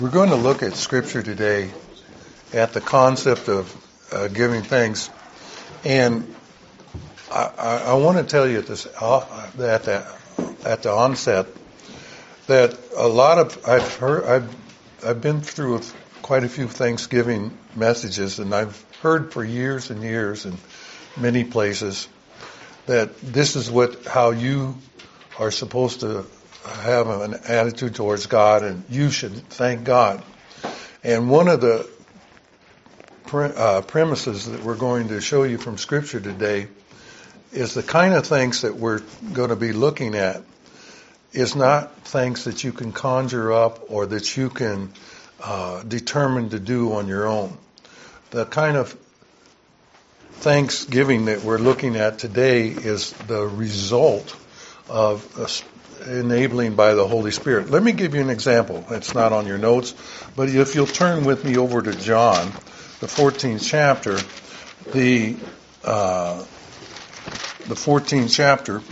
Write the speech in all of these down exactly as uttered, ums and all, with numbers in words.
We're going to look at Scripture today at the concept of uh, giving thanks, and I, I, I want to tell you at this uh, at the at the onset that a lot of I've heard I've I've been through quite a few Thanksgiving messages, and I've heard for years and years in many places that this is what how you are supposed to have an attitude towards God, and you should thank God. And one of the pre- uh, premises that we're going to show you from Scripture today is the kind of thanks that we're going to be looking at is not thanks that you can conjure up or that you can uh, determine to do on your own. The kind of thanksgiving that we're looking at today is the result of a enabling by the Holy Spirit. Let me give you an example. It's not on your notes, but if you'll turn with me over to John, the fourteenth chapter, the uh, the fourteenth chapter,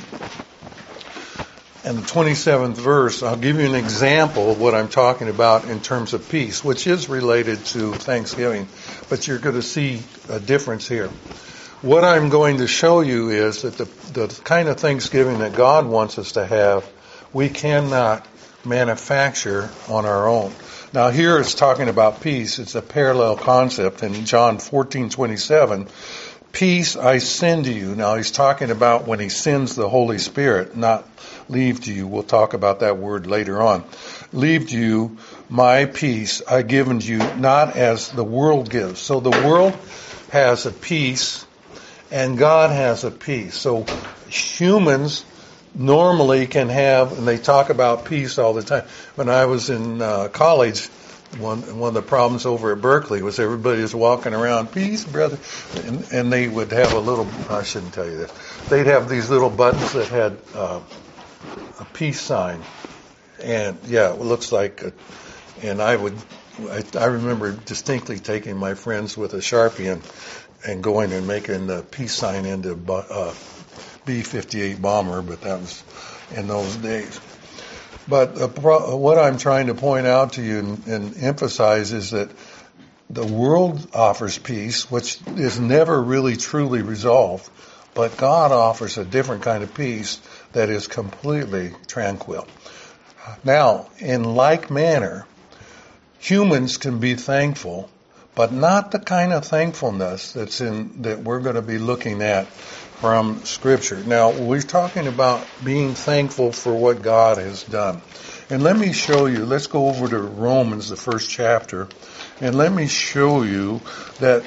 and the twenty-seventh verse, I'll give you an example of what I'm talking about in terms of peace, which is related to Thanksgiving, but you're going to see a difference here. What I'm going to show you is that the, the kind of Thanksgiving that God wants us to have, we cannot manufacture on our own. Now here it's talking about peace. It's a parallel concept in John fourteen twenty-seven. Peace I send to you. Now he's talking about when he sends the Holy Spirit, not leave to you. We'll talk about that word later on. Leave to you my peace I give unto you, not as the world gives. So the world has a peace and God has a peace. So humans normally can have, and they talk about peace all the time. When I was in uh, college, one one of the problems over at Berkeley was everybody was walking around, peace, brother, and, and they would have a little, I shouldn't tell you this, they'd have these little buttons that had uh, a peace sign, and yeah, it looks like, a, and I would, I, I remember distinctly taking my friends with a Sharpie and, and going and making the peace sign into uh, B fifty-eight bomber, but that was in those days. But uh, pro- what I'm trying to point out to you and, and emphasize is that the world offers peace, which is never really truly resolved, but God offers a different kind of peace that is completely tranquil. Now, in like manner, humans can be thankful, but not the kind of thankfulness that's in that we're going to be looking at from Scripture. Now, we're talking about being thankful for what God has done. And let me show you, let's go over to Romans, the first chapter, and let me show you that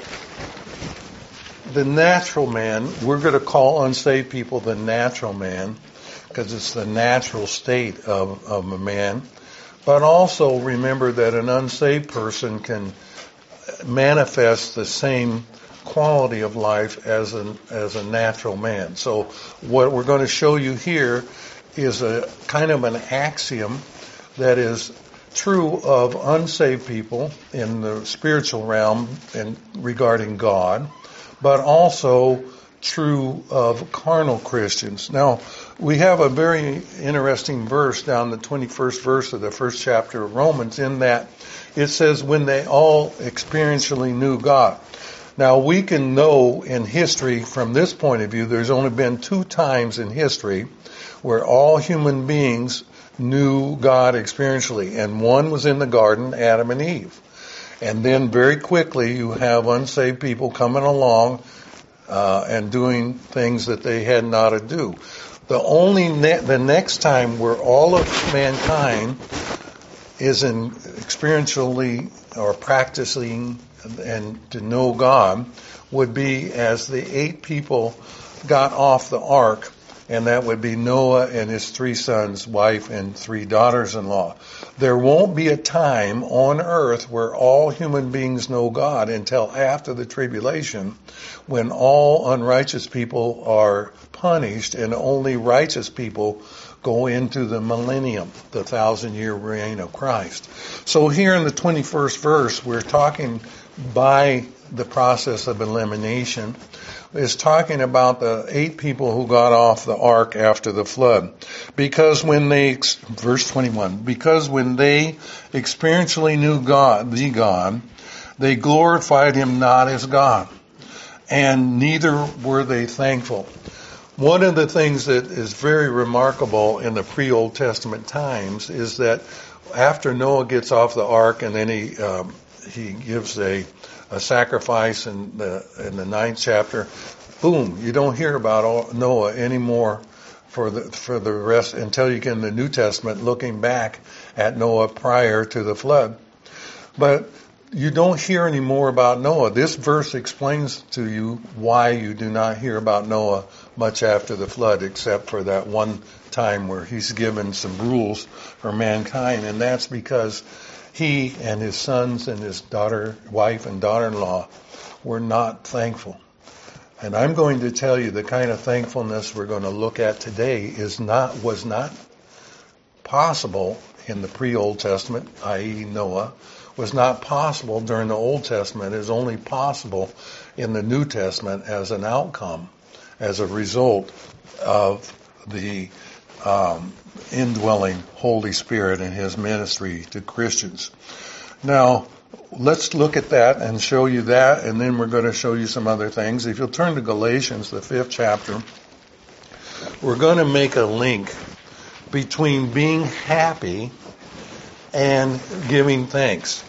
the natural man, we're going to call unsaved people the natural man, because it's the natural state of, of a man. But also remember that an unsaved person can manifest the same quality of life as a as a natural man. So what we're going to show you here is a kind of an axiom that is true of unsaved people in the spiritual realm and regarding God, but also true of carnal Christians. Now, we have a very interesting verse down the twenty-first verse of the first chapter of Romans, in that it says, when they all experientially knew God. Now, we can know in history, from this point of view, there's only been two times in history where all human beings knew God experientially. And one was in the garden, Adam and Eve. And then very quickly you have unsaved people coming along uh, and doing things that they had not to do. The only ne- the next time where all of mankind is in experientially or practicing and to know God would be as the eight people got off the ark, and that would be Noah and his three sons, wife, and three daughters-in-law. There won't be a time on earth where all human beings know God until after the tribulation, when all unrighteous people are punished and only righteous people go into the millennium, the thousand-year reign of Christ. So here in the twenty-first verse, we're talking by the process of elimination is talking about the eight people who got off the ark after the flood. Because when they, verse twenty-one, because when they experientially knew God, the God, they glorified him not as God, and neither were they thankful. One of the things that is very remarkable in the pre-Old Testament times is that after Noah gets off the ark and then he um, he gives a, a sacrifice in the in the ninth chapter, boom, you don't hear about all, Noah anymore for the for the rest until you get in the New Testament, looking back at Noah prior to the flood. But you don't hear any more about Noah. This verse explains to you why you do not hear about Noah much after the flood, except for that one time where he's given some rules for mankind, and that's because he and his sons and his daughter, wife and daughter-in-law were not thankful. And I'm going to tell you the kind of thankfulness we're going to look at today is not was not possible in the pre-Old Testament, that is. Noah, was not possible during the Old Testament. It is only possible in the New Testament as an outcome, as a result of the um, indwelling Holy Spirit and his ministry to Christians. Now, let's look at that and show you that, and then we're going to show you some other things. If you'll turn to Galatians, the fifth chapter, we're going to make a link between being happy and giving thanks.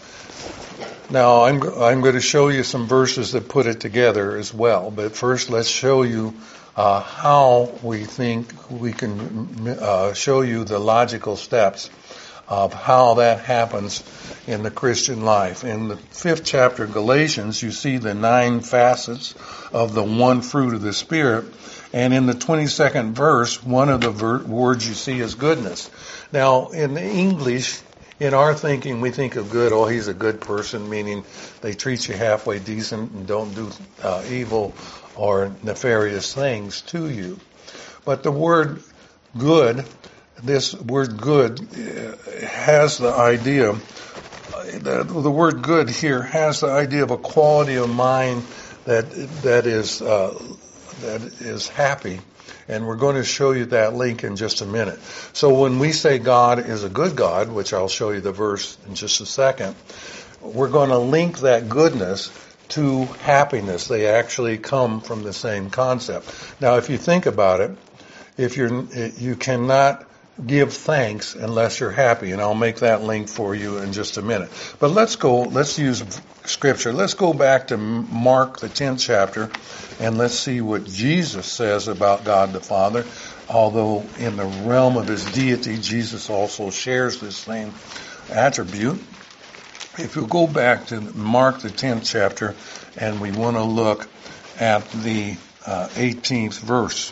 Now, I'm I'm going to show you some verses that put it together as well. But first, let's show you uh, how we think we can uh, show you the logical steps of how that happens in the Christian life. In the fifth chapter of Galatians, you see the nine facets of the one fruit of the Spirit. And in the twenty-second verse, one of the ver- words you see is goodness. Now, in English, in our thinking, we think of good, oh, he's a good person, meaning they treat you halfway decent and don't do uh, evil or nefarious things to you. But the word good, this word good has the idea, the, the word good here has the idea of a quality of mind that that is uh, that is happy. And we're going to show you that link in just a minute. So when we say God is a good God, which I'll show you the verse in just a second, we're going to link that goodness to happiness. They actually come from the same concept. Now, if you think about it, if you're you cannot give thanks unless you're happy, and I'll make that link for you in just a minute. But let's go, let's use Scripture. Let's go back to Mark, the tenth chapter, and let's see what Jesus says about God the Father. Although in the realm of his deity, Jesus also shares this same attribute. If you go back to Mark, the tenth chapter, and we want to look at the uh, eighteenth verse.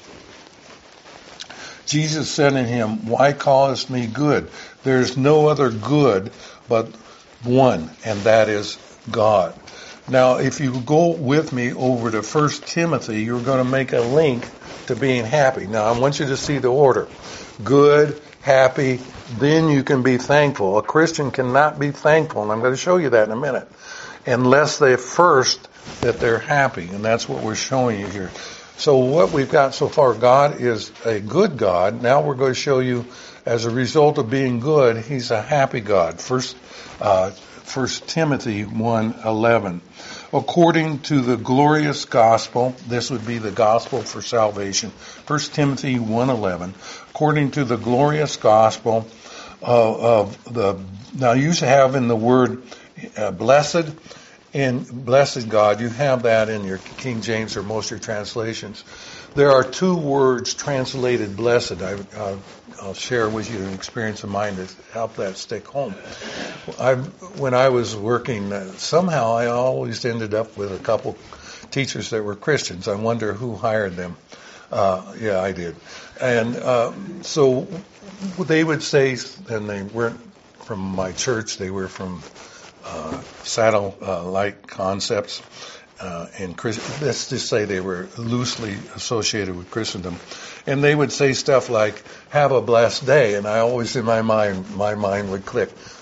Jesus said unto him, Why callest me good? There is no other good but one, and that is God. Now, if you go with me over to First Timothy, you're going to make a link to being happy. Now, I want you to see the order. Good, happy, then you can be thankful. A Christian cannot be thankful, and I'm going to show you that in a minute, unless they first that they're happy, and that's what we're showing you here. So what we've got so far, God is a good God. Now we're going to show you, as a result of being good, he's a happy God. First, uh, First Timothy one eleven. According to the glorious gospel, this would be the gospel for salvation. First Timothy one eleven. According to the glorious gospel of, of the, now you have in the word uh, blessed. In blessed God, you have that in your King James or most of your translations. There are two words translated blessed. I, uh, I'll share with you an experience of mine to help that stick home. I, when I was working, uh, somehow I always ended up with a couple teachers that were Christians. I wonder who hired them. Uh, yeah, I did. And uh, so they would say, and they weren't from my church, they were from Uh, satellite concepts, uh, and Christ- let's just say they were loosely associated with Christendom, and they would say stuff like "Have a blessed day," and I always, in my mind, my mind would click.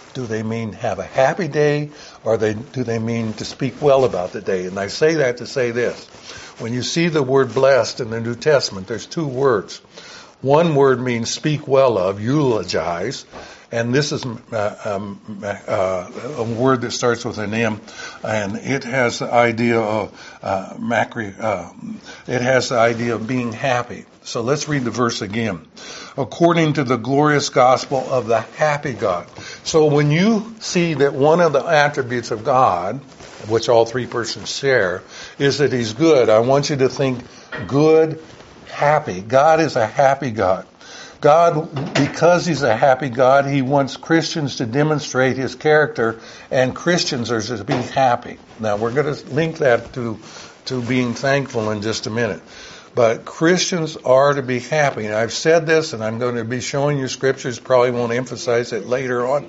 Do they mean have a happy day, or they, do they mean to speak well about the day? And I say that to say this. When you see the word blessed in the New Testament, there's two words. One word means speak well of, eulogize, and this is uh, um, uh, a word that starts with an M, and it has the idea of uh, macri, uh, it has the idea of being happy. So let's read the verse again. According to the glorious gospel of the happy God. So when you see that one of the attributes of God, which all three persons share, is that He's good, I want you to think good, happy. God is a happy God. God, because He's a happy God, He wants Christians to demonstrate His character, and Christians are to be happy. Now, we're going to link that to, to being thankful in just a minute. But Christians are to be happy. And I've said this, and I'm going to be showing you scriptures, probably won't emphasize it later on.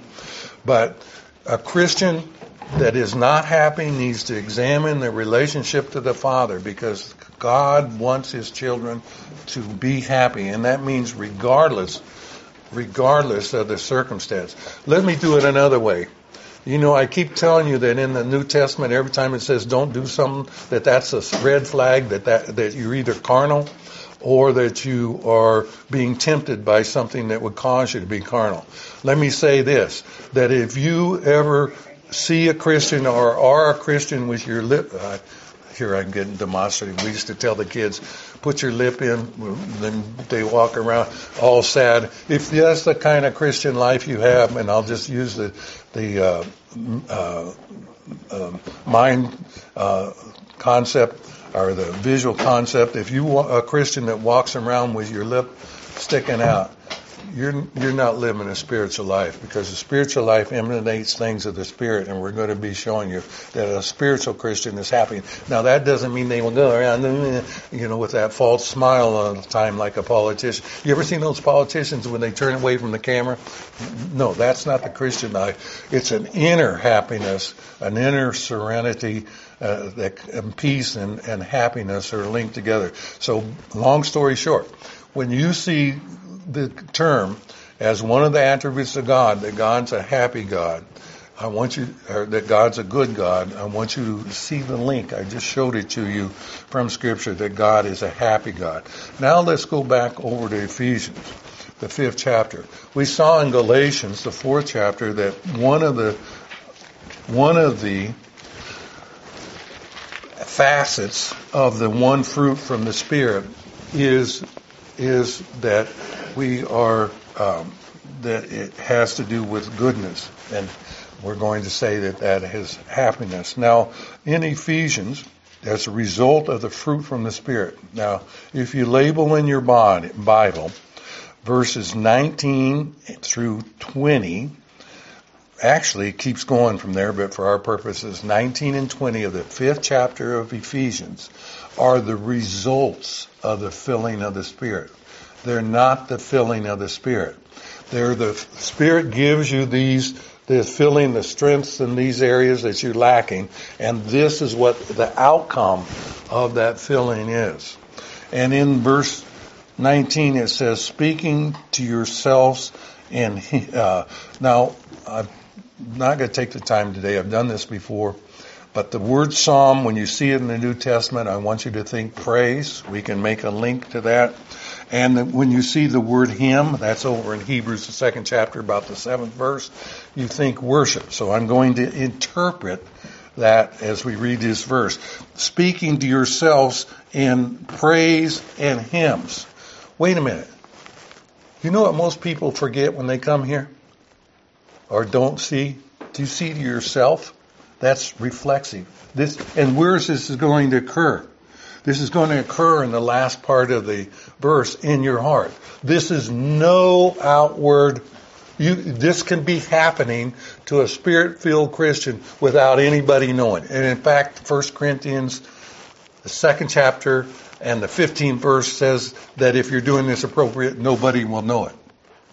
But a Christian that is not happy needs to examine their relationship to the Father, because God wants His children to be happy. And that means regardless, regardless of the circumstance. Let me do it another way. You know, I keep telling you that in the New Testament, every time it says don't do something, that that's a red flag, that, that, that you're either carnal or that you are being tempted by something that would cause you to be carnal. Let me say this, that if you ever see a Christian or are a Christian with your lip, uh, here I'm getting demonstrative. We used to tell the kids, put your lip in, then they walk around all sad. If that's the kind of Christian life you have, and I'll just use the the uh, uh, uh, mind uh, concept or the visual concept, if you are a Christian that walks around with your lip sticking out, You're you're not living a spiritual life, because the spiritual life emanates things of the Spirit, and we're going to be showing you that a spiritual Christian is happy. Now, that doesn't mean they will go around, you know, with that false smile all the time like a politician. You ever seen those politicians when they turn away from the camera? No, that's not the Christian life. It's an inner happiness, an inner serenity, uh, that and peace and, and happiness are linked together. So, long story short, when you see the term as one of the attributes of God, that God's a happy God, I want you, or that God's a good God, I want you to see the link. I just showed it to you from Scripture, that God is a happy God. Now let's go back over to Ephesians, the fifth chapter. We saw in Galatians, the fourth chapter, that one of the one of the facets of the one fruit from the Spirit is is that we are, um, that it has to do with goodness. And we're going to say that that is happiness. Now, in Ephesians, as a result of the fruit from the Spirit. Now, if you label in your Bible verses nineteen through twenty, actually it keeps going from there, but for our purposes, nineteen and twenty of the fifth chapter of Ephesians are the results of the filling of the Spirit. They're not the filling of the Spirit. They're the Spirit gives you these, the filling, the strengths in these areas that you're lacking, and this is what the outcome of that filling is. And in verse nineteen it says, speaking to yourselves in, uh, now I'm not going to take the time today, I've done this before, but the word psalm, when you see it in the New Testament, I want you to think praise. We can make a link to that. And when you see the word hymn, that's over in Hebrews, the second chapter, about the seventh verse, you think worship. So I'm going to interpret that as we read this verse. Speaking to yourselves in praise and hymns. Wait a minute. You know what most people forget when they come here? Or don't see? Do you see to yourself? That's reflexive. This, and where is this going to occur? This is going to occur in the last part of the verse, in your heart. This is no outward, you, this can be happening to a Spirit-filled Christian without anybody knowing. And in fact, First Corinthians, the second chapter and the fifteenth verse says that if you're doing this appropriate, nobody will know it.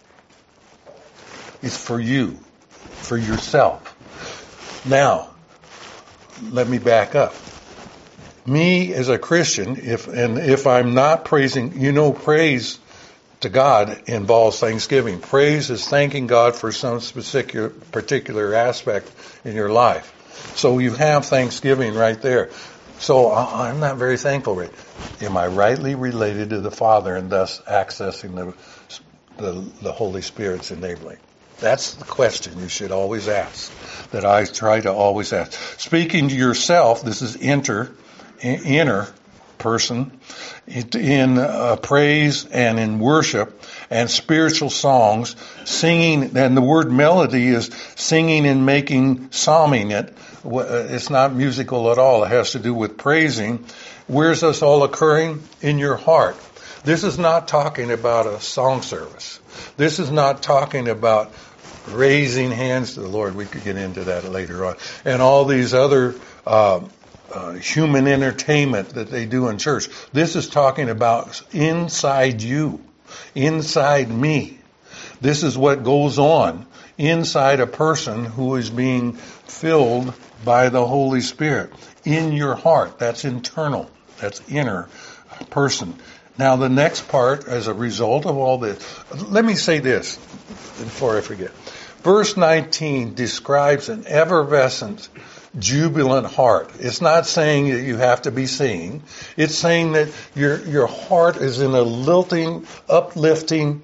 It's for you, for yourself. Now, let me back up. Me as a Christian, if and if I'm not praising, you know, praise to God involves thanksgiving. Praise is thanking God for some specific particular aspect in your life. So you have thanksgiving right there. So I'm not very thankful. Right? Am I rightly related to the Father and thus accessing the, the, the Holy Spirit's enabling? That's the question you should always ask, that I try to always ask. Speaking to yourself, this is inter, inner person, in uh, praise and in worship and spiritual songs, singing, and the word melody is singing and making, psalming it. It's not musical at all. It has to do with praising. Where's this all occurring? In your heart. This is not talking about a song service. This is not talking about raising hands to the Lord. We could get into that later on. And all these other uh, uh, human entertainment that they do in church. This is talking about inside you, inside me. This is what goes on inside a person who is being filled by the Holy Spirit. In your heart. That's internal. That's inner person. Now the next part, as a result of all this, let me say this before I forget. Verse nineteen describes an effervescent, jubilant heart. It's not saying that you have to be singing. It's saying that your your heart is in a lilting, uplifting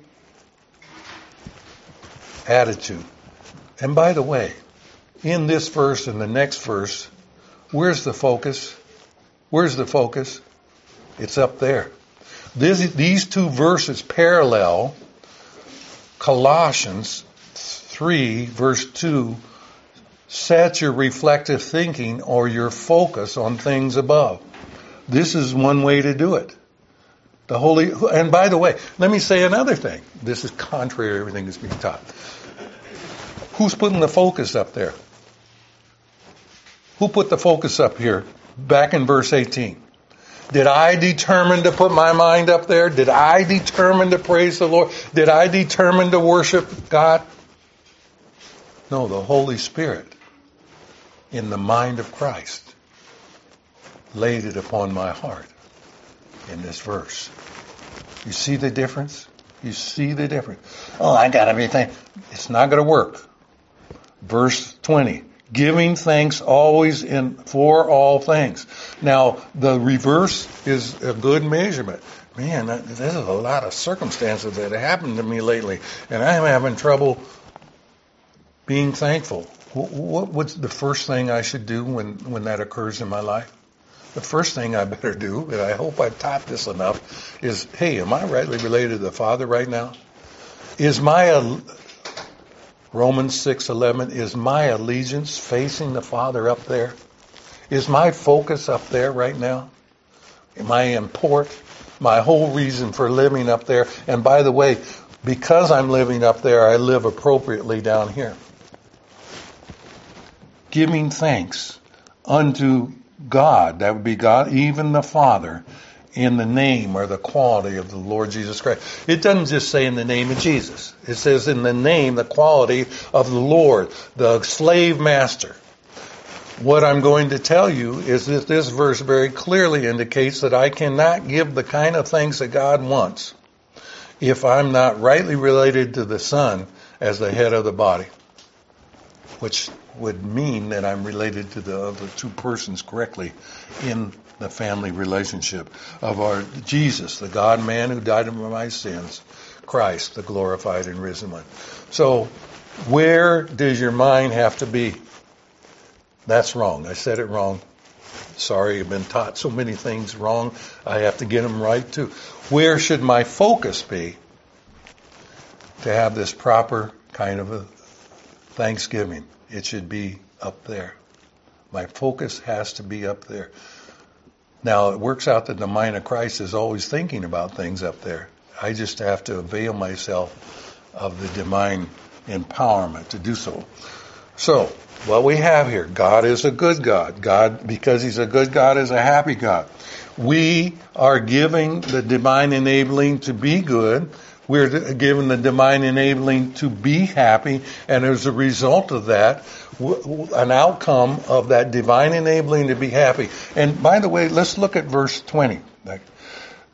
attitude. And by the way, in this verse and the next verse, where's the focus? Where's the focus? It's up there. This, these two verses parallel Colossians three, verse two, set your reflective thinking or your focus on things above. This is one way to do it. The Holy, and by the way, let me say another thing. This is contrary to everything that's being taught. Who's putting the focus up there? Who put the focus up here? Back in verse eighteen. Did I determine to put my mind up there? Did I determine to praise the Lord? Did I determine to worship God? No, the Holy Spirit, in the mind of Christ, laid it upon my heart in this verse. You see the difference? You see the difference? Oh, I got to be thankful. It's not going to work. Verse twenty. Giving thanks always in for all things. Now, the reverse is a good measurement. Man, there's a lot of circumstances that have happened to me lately, and I'm having trouble being thankful. What, what's the first thing I should do when, when that occurs in my life? The first thing I better do, and I hope I've taught this enough, is, hey, am I rightly related to the Father right now? Is my... Romans six eleven, is my allegiance facing the Father up there? Is my focus up there right now? Am I import? My whole reason for living up there. And by the way, because I'm living up there, I live appropriately down here. Giving thanks unto God, that would be God, even the Father, in the name or the quality of the Lord Jesus Christ. It doesn't just say in the name of Jesus. It says in the name, the quality of the Lord, the slave master. What I'm going to tell you is that this verse very clearly indicates that I cannot give the kind of things that God wants if I'm not rightly related to the Son as the head of the body, which would mean that I'm related to the other two persons correctly in the family relationship of our Jesus, the God-man who died for my sins, Christ, the glorified and risen one. So, where does your mind have to be? That's wrong. I said it wrong. Sorry, I've been taught so many things wrong. I have to get them right too. Where should my focus be to have this proper kind of a thanksgiving? It should be up there. My focus has to be up there. Now, it works out that the mind of Christ is always thinking about things up there. I just have to avail myself of the divine empowerment to do so. So, what we have here, God is a good God. God, because He's a good God, is a happy God. We are giving the divine enabling to be good. We're given the divine enabling to be happy. And as a result of that, an outcome of that divine enabling to be happy. And by the way, let's look at verse twenty.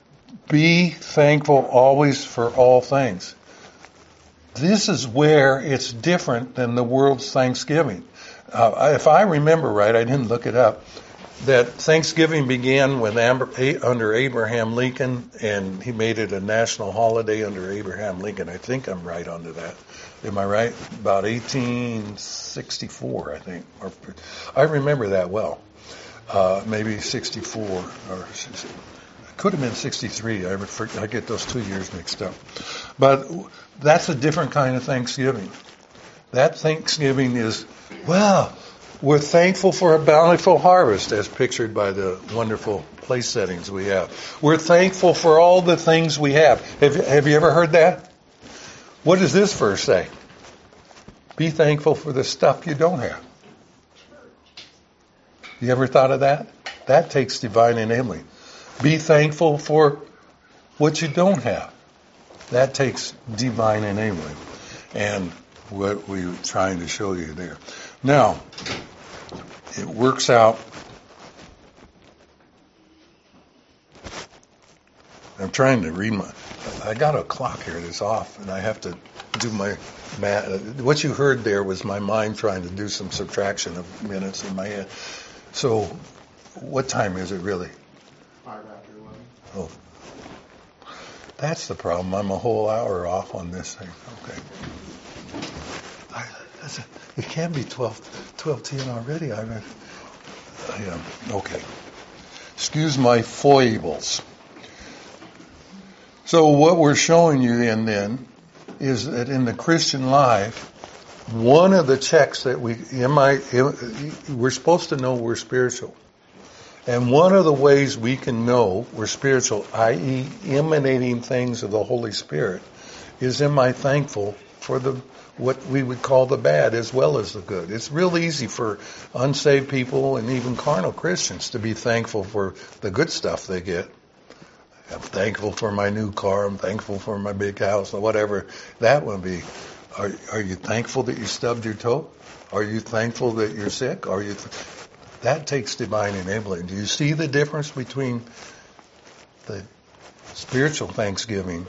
Be thankful always for all things. This is where it's different than the world's Thanksgiving. Uh, if I remember right, I didn't look it up, that Thanksgiving began with Amber, under Abraham Lincoln, and he made it a national holiday under Abraham Lincoln. I think I'm right onto that. Am I right? About eighteen sixty-four, I think. Or, I remember that well. Uh, maybe sixty-four, or it could have been sixty-three. I, I get those two years mixed up. But that's a different kind of Thanksgiving. That Thanksgiving is, wow, we're thankful for a bountiful harvest, as pictured by the wonderful place settings we have. We're thankful for all the things we have. Have, have you ever heard that? What does this verse say? Be thankful for the stuff you don't have. You ever thought of that? That takes divine enabling. Be thankful for what you don't have. That takes divine enabling. And what we were trying to show you there. Now, it works out. I'm trying to read my, I got a clock here that's off, and I have to do my math. What you heard there was my mind trying to do some subtraction of minutes in my head. So, what time is it really? Five after eleven. Oh. That's the problem. I'm a whole hour off on this thing. Okay. I, that's a, it can be twelve, twelve ten already. I read. I, um, okay. Excuse my foibles. So what we're showing you in then is that in the Christian life, one of the checks that we, am I, we're supposed to know we're spiritual. And one of the ways we can know we're spiritual, that is emanating things of the Holy Spirit, is am I thankful for the what we would call the bad as well as the good. It's real easy for unsaved people and even carnal Christians to be thankful for the good stuff they get. I'm thankful for my new car. I'm thankful for my big house or whatever that would be. Are, are you thankful that you stubbed your toe? Are you thankful that you're sick? Are you... Th- That takes divine enabling. Do you see the difference between the spiritual thanksgiving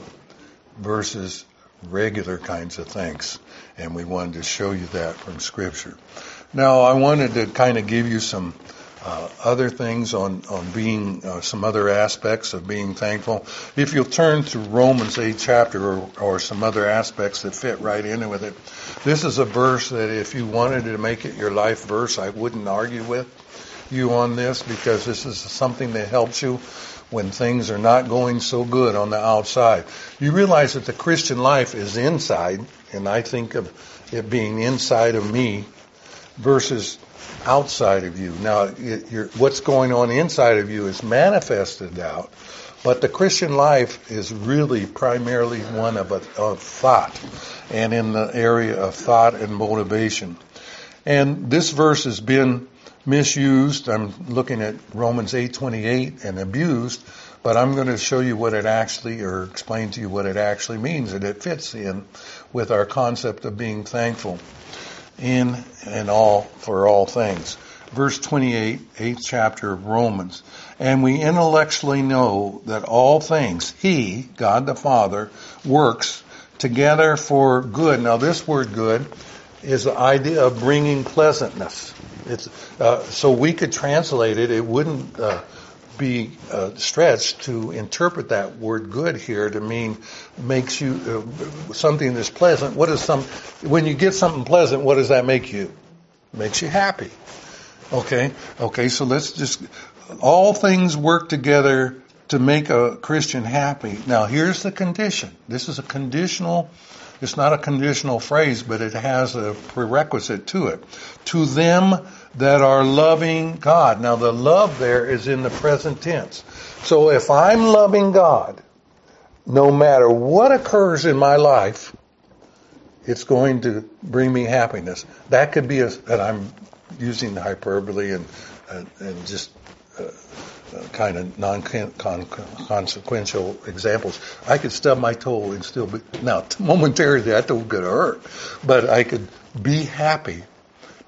versus regular kinds of thanks? And we wanted to show you that from Scripture. Now, I wanted to kind of give you some uh, other things on, on being, uh, some other aspects of being thankful. If you'll turn to Romans eighth chapter or, or some other aspects that fit right in with it. This is a verse that if you wanted to make it your life verse, I wouldn't argue with you on this, because this is something that helps you when things are not going so good on the outside. You realize that the Christian life is inside, and I think of it being inside of me versus outside of you. Now, it, you're, what's going on inside of you is manifested out, but the Christian life is really primarily one of, a, of thought, and in the area of thought and motivation. And this verse has been misused. I'm looking at Romans eight twenty-eight and abused, but I'm going to show you what it actually, or explain to you what it actually means, and it fits in with our concept of being thankful in and all for all things. Verse twenty-eight, eighth chapter of Romans. And we intellectually know that all things, He, God the Father, works together for good. Now this word good is the idea of bringing pleasantness. It's uh, so we could translate it. It wouldn't uh, be uh, stretched to interpret that word "good" here to mean makes you uh, something that's pleasant. What is some? When you get something pleasant, what does that make you? Makes you happy. Okay. Okay. So let's just. All things work together to make a Christian happy. Now, here's the condition. This is a conditional. It's not a conditional phrase, but it has a prerequisite to it. To them that are loving God. Now, the love there is in the present tense. So if I'm loving God, no matter what occurs in my life, it's going to bring me happiness. That could be, a, and I'm using hyperbole and, and, and just uh, uh, kind of non-consequential examples. I could stub my toe and still be, now momentarily that toe could hurt, but I could be happy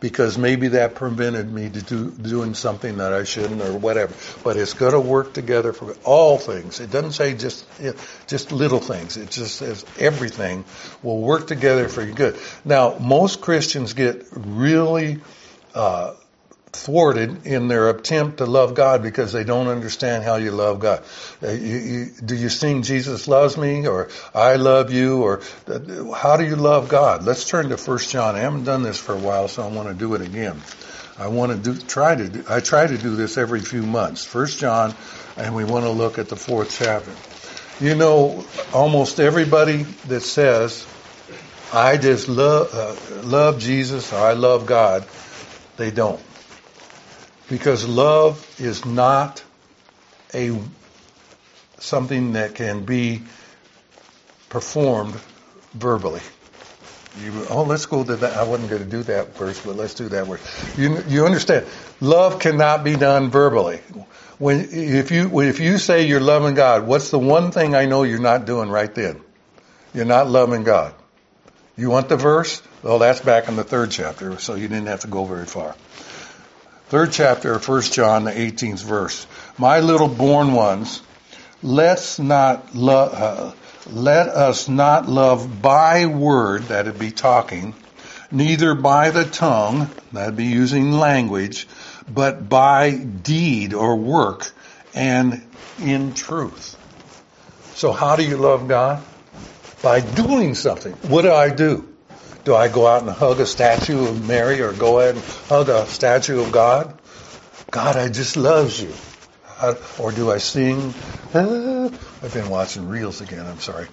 because maybe that prevented me to do doing something that I shouldn't or whatever. But it's going to work together for all things. It doesn't say just just little things. It just says everything will work together for your good. Now, most Christians get really uh, thwarted in their attempt to love God because they don't understand how you love God. Uh, you, you, do you sing Jesus loves me, or I love you, or uh, how do you love God? Let's turn to First John. I haven't done this for a while, so I want to do it again. I want to do try to do, I try to do this every few months. First John, and we want to look at the fourth chapter. You know, almost everybody that says I just love uh, love Jesus or I love God, they don't. Because love is not a something that can be performed verbally. You, oh, let's go to that. I wasn't going to do that first, but let's do that word. You, you understand? Love cannot be done verbally. When if you if you say you're loving God, what's the one thing I know you're not doing right then? You're not loving God. You want the verse? Well, that's back in the third chapter, so you didn't have to go very far. Third chapter of First John, the eighteenth verse. My little born ones, let's not lo- uh, let us not love by word, that'd be talking, neither by the tongue, that'd be using language, but by deed or work and in truth. So how do you love God? By doing something. What do I do? Do I go out and hug a statue of Mary or go ahead and hug a statue of God? God, I just loves you. I, or do I sing? Ah, I've been watching reels again. I'm sorry.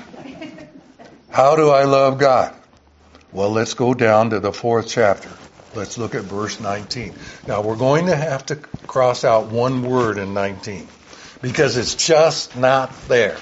How do I love God? Well, let's go down to the fourth chapter. Let's look at verse nineteen. Now, we're going to have to cross out one word in nineteen because it's just not there.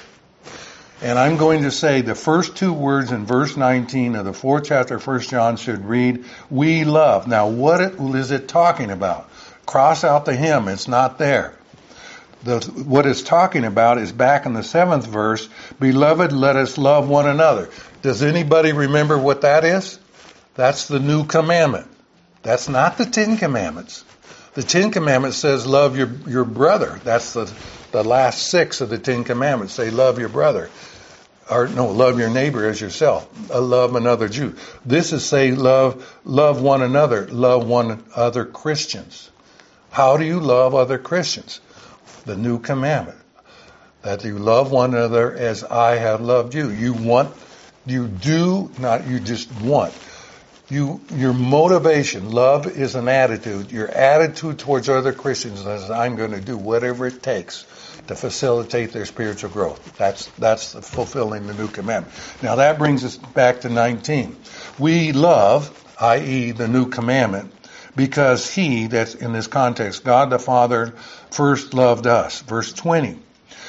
And I'm going to say the first two words in verse nineteen of the fourth chapter of First John should read, we love. Now, what is it talking about? Cross out the him. It's not there. The, what it's talking about is back in the seventh verse, beloved, let us love one another. Does anybody remember what that is? That's the new commandment. That's not the Ten Commandments. The Ten Commandments says love your, your brother. That's the, the last six of the Ten Commandments. Say love your brother. Or no, love your neighbor as yourself. Uh, love another Jew. This is say love, love one another. Love one other Christians. How do you love other Christians? The new commandment. That you love one another as I have loved you. You want, you do, not you just want. You, your motivation, love is an attitude. Your attitude towards other Christians is I'm going to do whatever it takes to facilitate their spiritual growth. That's, that's fulfilling the new commandment. Now that brings us back to nineteen. We love, that is the new commandment, because he, that's in this context, God the Father first loved us. Verse twenty.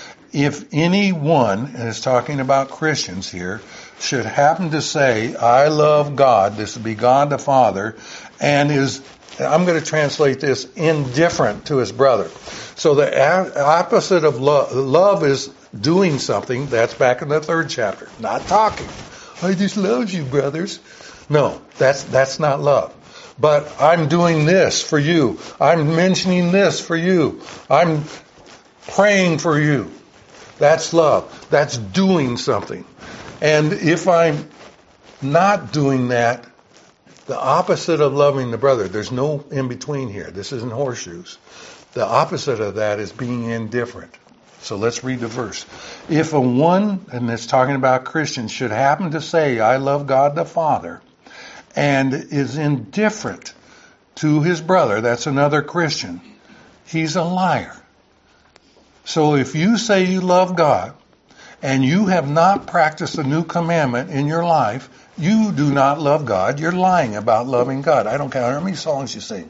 If anyone, and it's talking about Christians here, should happen to say, I love God, this would be God the Father, and is, I'm going to translate this, indifferent to his brother. So the opposite of love, love is doing something. That's back in the third chapter. Not talking. I just love you, brothers. No, that's, that's not love. But I'm doing this for you. I'm mentioning this for you. I'm praying for you. That's love. That's doing something. And if I'm not doing that, the opposite of loving the brother, there's no in between here. This isn't horseshoes. The opposite of that is being indifferent. So let's read the verse. If a one, and it's talking about Christians, should happen to say, I love God the Father, and is indifferent to his brother, that's another Christian, he's a liar. So if you say you love God, and you have not practiced the new commandment in your life, you do not love God. You're lying about loving God. I don't care how many songs you sing.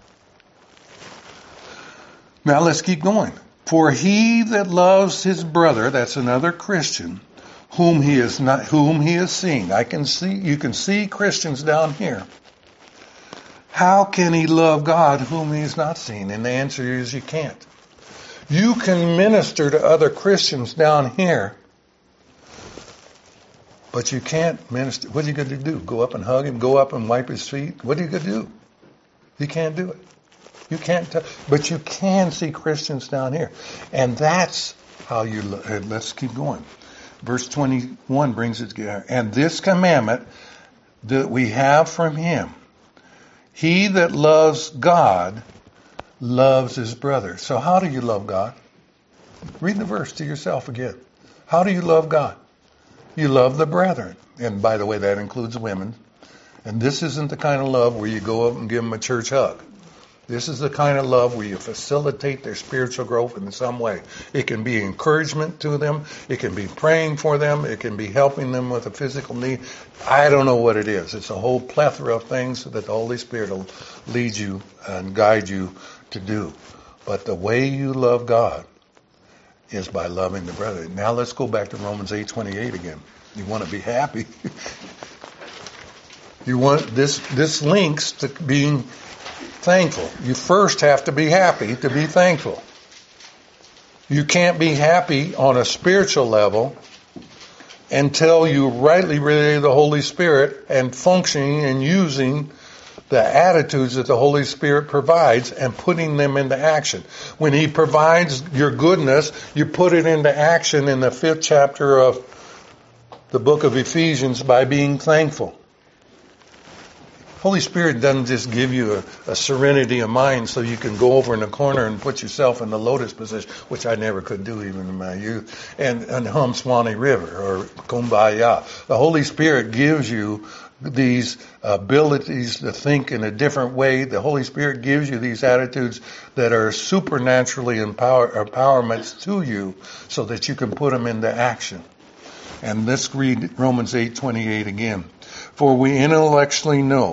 Now let's keep going. For he that loves his brother, that's another Christian, whom he is not, whom he has seen. I can see, you can see Christians down here. How can he love God whom he has not seen? And the answer is you can't. You can minister to other Christians down here But you can't minister. What are you going to do? Go up and hug him? Go up and wipe his feet? What are you going to do? You can't do it. You can't. T- but you can see Christians down here. And that's how you, lo- let's keep going. Verse twenty-one brings it together. And this commandment that we have from him, he that loves God loves his brother. So how do you love God? Read the verse to yourself again. How do you love God? You love the brethren. And by the way, that includes women. And this isn't the kind of love where you go up and give them a church hug. This is the kind of love where you facilitate their spiritual growth in some way. It can be encouragement to them. It can be praying for them. It can be helping them with a physical need. I don't know what it is. It's a whole plethora of things that the Holy Spirit will lead you and guide you to do. But the way you love God is by loving the brethren. Now let's go back to Romans eight twenty-eight again. You want to be happy. You want this this links to being thankful. You first have to be happy to be thankful. You can't be happy on a spiritual level until you rightly relay the Holy Spirit and functioning and using the attitudes that the Holy Spirit provides and putting them into action. When He provides your goodness, you put it into action in the fifth chapter of the book of Ephesians by being thankful. Holy Spirit doesn't just give you a, a serenity of mind so you can go over in the corner and put yourself in the lotus position, which I never could do even in my youth, and, and hum Swanee River or Kumbaya. The Holy Spirit gives you these abilities to think in a different way. The Holy Spirit gives you these attitudes that are supernaturally empower, empowerments to you so that you can put them into action. And let's read Romans eight twenty-eight again. For we intellectually know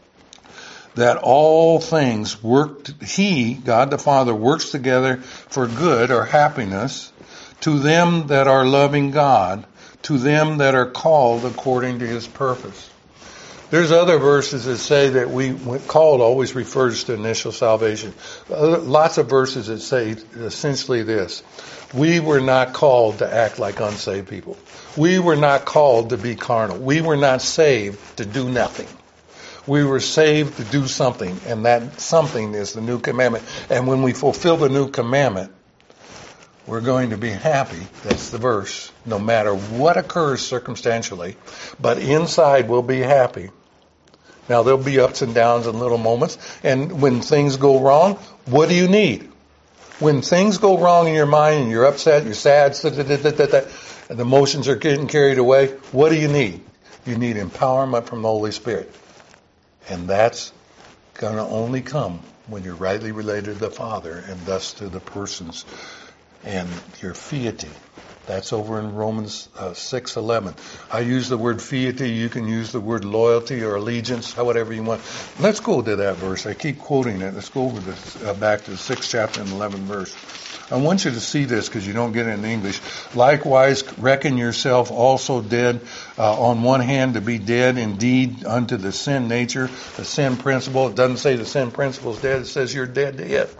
that all things work, He, God the Father, works together for good or happiness to them that are loving God, to them that are called according to His purpose. There's other verses that say that we, called always refers to initial salvation. Lots of verses that say essentially this. We were not called to act like unsaved people. We were not called to be carnal. We were not saved to do nothing. We were saved to do something, and that something is the new commandment. And when we fulfill the new commandment, we're going to be happy. That's the verse. No matter what occurs circumstantially, but inside we'll be happy. Now there'll be ups and downs and little moments. And when things go wrong, what do you need? When things go wrong in your mind and you're upset, you're sad, and the emotions are getting carried away, what do you need? You need empowerment from the Holy Spirit. And that's going to only come when you're rightly related to the Father and thus to the persons and your feity. That's over in Romans uh, six eleven. I use the word feity. You can use the word loyalty or allegiance, whatever you want. Let's go to that verse. I keep quoting it. Let's go over this, uh, back to the sixth chapter and eleventh verse. I want you to see this because you don't get it in English. Likewise, reckon yourself also dead, uh, on one hand to be dead indeed unto the sin nature, the sin principle. It doesn't say the sin principle is dead. It says you're dead to it.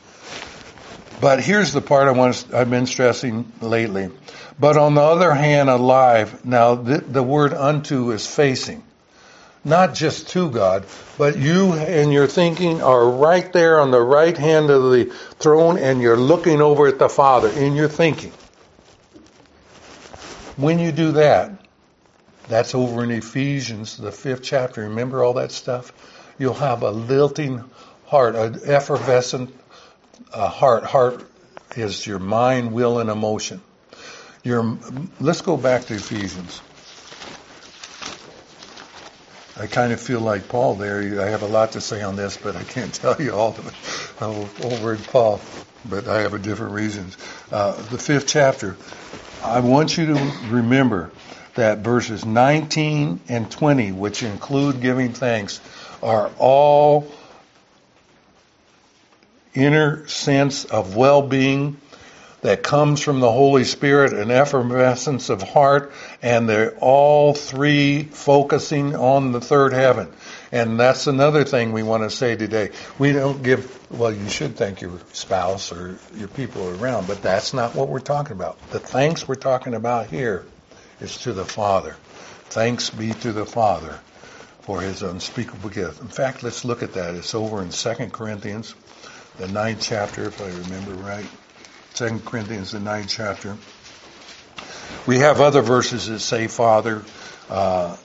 But here's the part I want to, I've been stressing lately. But on the other hand, alive. Now, the, the word unto is facing. Not just to God, but you and your thinking are right there on the right hand of the throne and you're looking over at the Father in your thinking. When you do that, that's over in Ephesians, the fifth chapter. Remember all that stuff? You'll have a lilting heart, an effervescent uh, heart. Heart is your mind, will, and emotion. Your, let's go back to Ephesians. I kind of feel like Paul there. I have a lot to say on this, but I can't tell you all of it over in Paul. But I have a different reasons. Uh, the fifth chapter. I want you to remember that verses nineteen and twenty, which include giving thanks, are all inner sense of well-being that comes from the Holy Spirit, an effervescence of heart, and they're all three focusing on the third heaven. And that's another thing we want to say today. We don't give, well, you should thank your spouse or your people around, but that's not what we're talking about. The thanks we're talking about here is to the Father. Thanks be to the Father for his unspeakable gift. In fact, let's look at that. It's over in Second Corinthians, the ninth chapter, if I remember right. Second Corinthians, the ninth chapter. We have other verses that say Father, uh,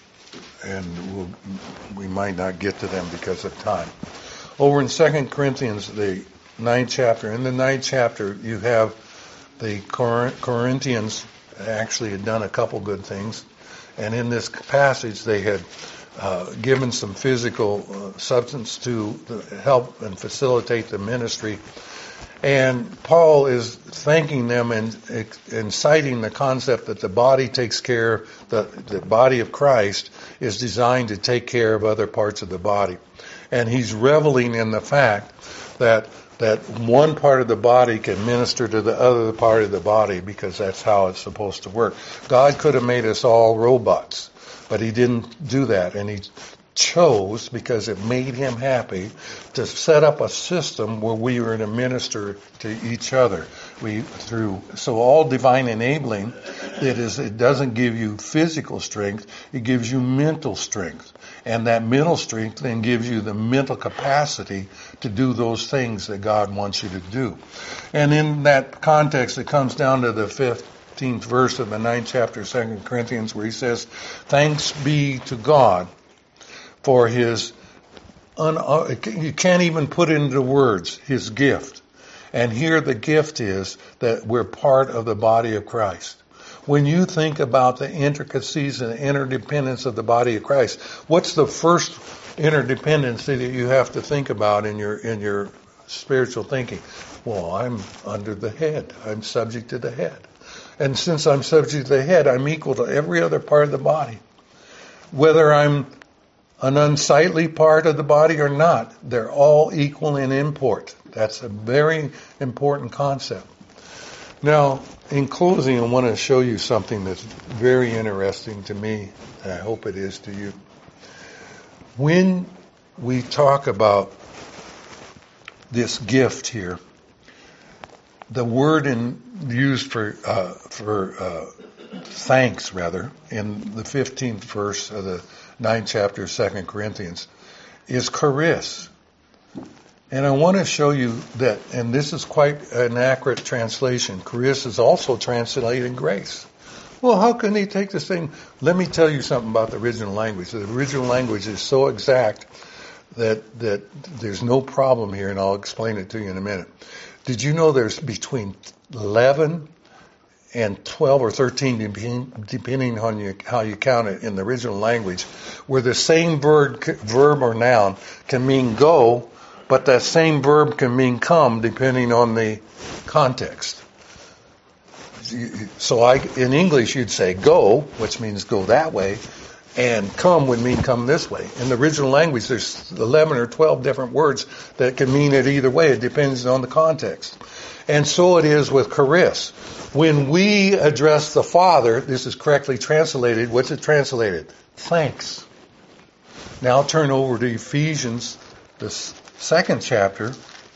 and we'll, we might not get to them because of time. Over in Second Corinthians, the ninth chapter, in the ninth chapter, you have the Corinthians actually had done a couple good things. And in this passage, they had uh, given some physical uh, substance to help and facilitate the ministry. And Paul is thanking them and, and citing the concept that the body takes care, the, the body of Christ is designed to take care of other parts of the body. And he's reveling in the fact that that one part of the body can minister to the other part of the body because that's how it's supposed to work. God could have made us all robots, but he didn't do that. And he chose, because it made him happy, to set up a system where we were to minister to each other. We through so all divine enabling, it is it doesn't give you physical strength, it gives you mental strength. And that mental strength then gives you the mental capacity to do those things that God wants you to do. And in that context, it comes down to the fifteenth verse of the ninth chapter of Second Corinthians, where he says, "Thanks be to God for his," un- you can't even put it into words, his gift. And here the gift is that we're part of the body of Christ. When you think about the intricacies and interdependence of the body of Christ, what's the first interdependency that you have to think about in your in your spiritual thinking? Well, I'm under the head. I'm subject to the head. And since I'm subject to the head, I'm equal to every other part of the body. Whether I'm an unsightly part of the body or not, they're all equal in import. That's a very important concept. Now, in closing, I want to show you something that's very interesting to me, and I hope it is to you. When we talk about this gift here, the word in, used for uh, for uh, thanks, rather, in the fifteenth verse of the ninth chapter of Second Corinthians, is charis. And I want to show you that, and this is quite an accurate translation. Charis is also translated grace. Well, how can he take the same? Let me tell you something about the original language. The original language is so exact that that there's no problem here, and I'll explain it to you in a minute. Did you know there's between eleven and twelve or thirteen, depending on you, how you count it in the original language, where the same verb, verb or noun can mean go, but that same verb can mean come, depending on the context. So I, in English, you'd say go, which means go that way, and come would mean come this way. In the original language, there's eleven or twelve different words that can mean it either way. It depends on the context. And so it is with charis. When we address the Father, this is correctly translated. What's it translated? Thanks. Now turn over to Ephesians, the second chapter.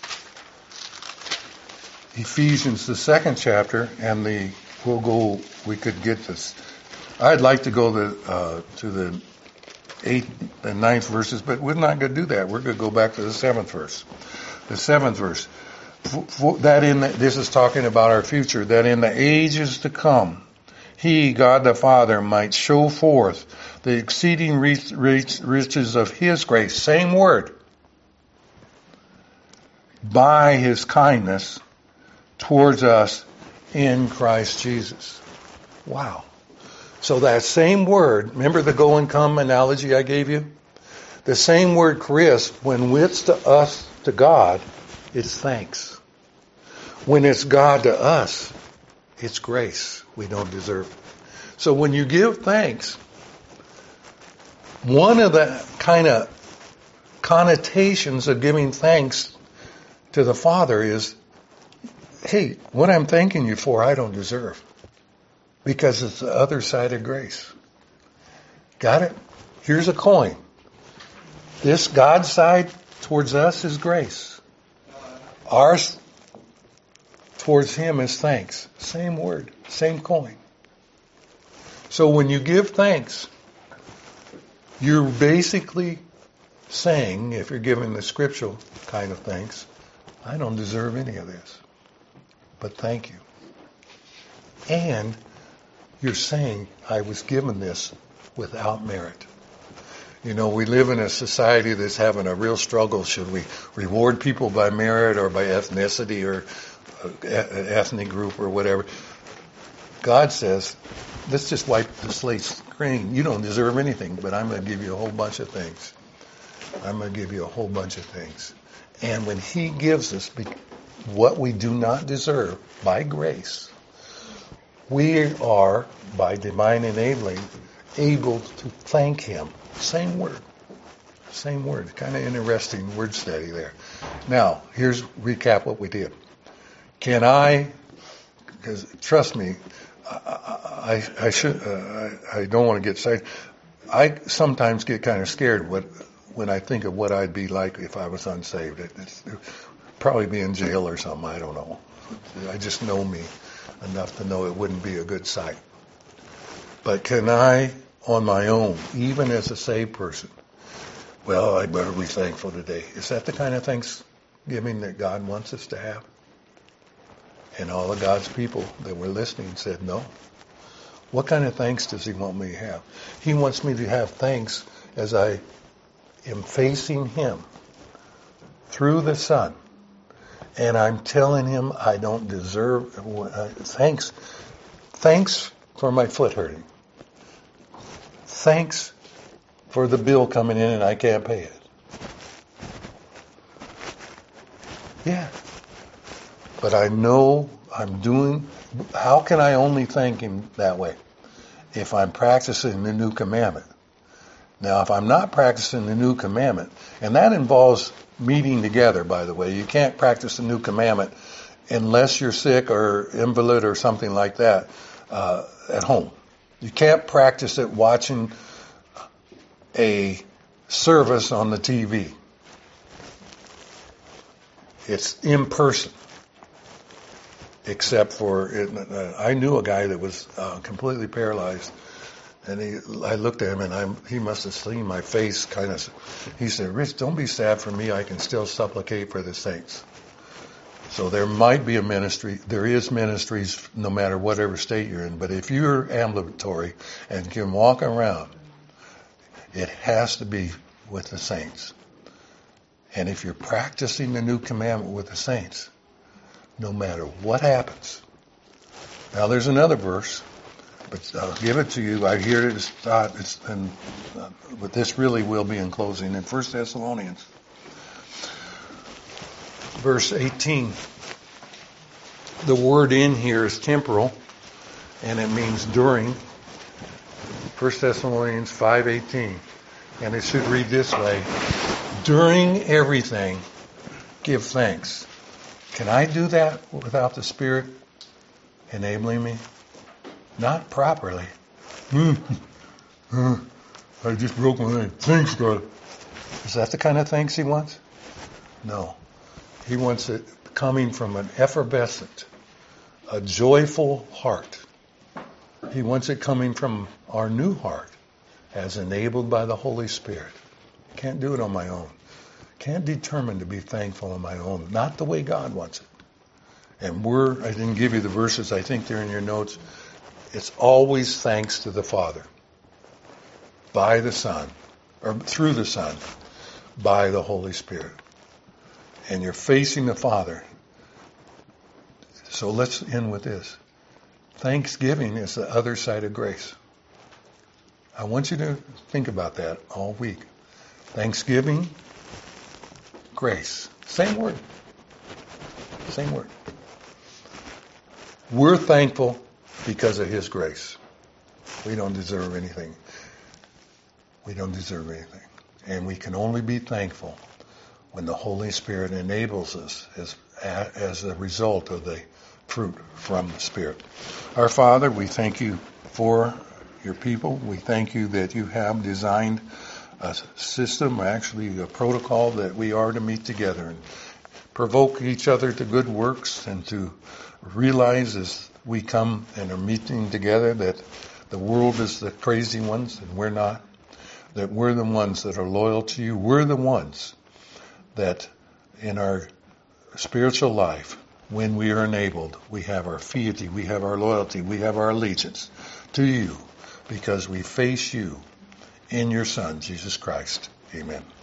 Ephesians, the second chapter, and the we'll go. We could get this. I'd like to go the, uh, to the eighth and ninth verses, but we're not going to do that. We're going to go back to the seventh verse. The seventh verse. That in the, this is talking about our future. That in the ages to come, He, God the Father, might show forth the exceeding riches of His grace. Same word. By His kindness towards us in Christ Jesus. Wow. So that same word, remember the go and come analogy I gave you? The same word charis, when it's to us, to God, it's thanks. When it's God to us, it's grace. We don't deserve it. So when you give thanks, one of the kind of connotations of giving thanks to the Father is, hey, what I'm thanking you for, I don't deserve. Because it's the other side of grace. Got it? Here's a coin. This God's side towards us is grace. Ours towards Him is thanks. Same word, same coin. So when you give thanks, you're basically saying, if you're giving the scriptural kind of thanks, I don't deserve any of this, but thank you. And you're saying, I was given this without merit. You know, we live in a society that's having a real struggle. Should we reward people by merit or by ethnicity or uh, ethnic group or whatever? God says, let's just wipe the slate clean. You don't deserve anything, but I'm going to give you a whole bunch of things. I'm going to give you a whole bunch of things. And when He gives us what we do not deserve by grace, we are, by divine enabling, able to thank Him. Same word. Same word. Kind of interesting word study there. Now, here's recap what we did. Can I, because trust me, I, I, I should, uh, I, I don't want to get sidetracked. I sometimes get kind of scared what, when I think of what I'd be like if I was unsaved. It, it's, it'd probably be in jail or something. I don't know. I just know me enough to know it wouldn't be a good sight. But can I, on my own, even as a saved person, well, I better be thankful today. Is that the kind of thanksgiving that God wants us to have? And all of God's people that were listening said no. What kind of thanks does He want me to have? He wants me to have thanks as I am facing Him through the Son. And I'm telling Him I don't deserve uh, thanks. Thanks for my foot hurting. Thanks for the bill coming in and I can't pay it. Yeah. But I know I'm doing, how can I only thank Him that way? If I'm practicing the new commandment. Now, if I'm not practicing the new commandment, and that involves meeting together, by the way. You can't practice the new commandment unless you're sick or invalid or something like that uh, at home. You can't practice it watching a service on the T V. It's in person. Except for, it, uh, I knew a guy that was uh, completely paralyzed. And he, I looked at him, and I, he must have seen my face kind of. He said, Rich, don't be sad for me. I can still supplicate for the saints. So there might be a ministry. There is ministries no matter whatever state you're in. But if you're ambulatory and can walk around, it has to be with the saints. And if you're practicing the new commandment with the saints, no matter what happens. Now there's another verse. But I'll give it to you. I hear it as thought, it's, and, uh, but this really will be in closing. In First Thessalonians, verse eighteen, the word in here is temporal, and it means during. First Thessalonians five eighteen, and it should read this way: during everything, give thanks. Can I do that without the Spirit enabling me? Not properly. I just broke my leg. Thanks, God. Is that the kind of thanks He wants? No. He wants it coming from an effervescent, a joyful heart. He wants it coming from our new heart, as enabled by the Holy Spirit. Can't do it on my own. Can't determine to be thankful on my own. Not the way God wants it. And we're, I didn't give you the verses, I think they're in your notes. It's always thanks to the Father, by the Son, or through the Son, by the Holy Spirit. And you're facing the Father. So let's end with this. Thanksgiving is the other side of grace. I want you to think about that all week. Thanksgiving, grace. Same word. Same word. We're thankful because of His grace. We don't deserve anything. We don't deserve anything. And we can only be thankful when the Holy Spirit enables us as, as a result of the fruit from the Spirit. Our Father, we thank You for Your people. We thank You that You have designed a system, actually a protocol that we are to meet together and provoke each other to good works and to realize as we come and are meeting together that the world is the crazy ones and we're not, that we're the ones that are loyal to you. We're the ones that in our spiritual life, when we are enabled, we have our fealty, we have our loyalty, we have our allegiance to you because we face you in your Son, Jesus Christ. Amen.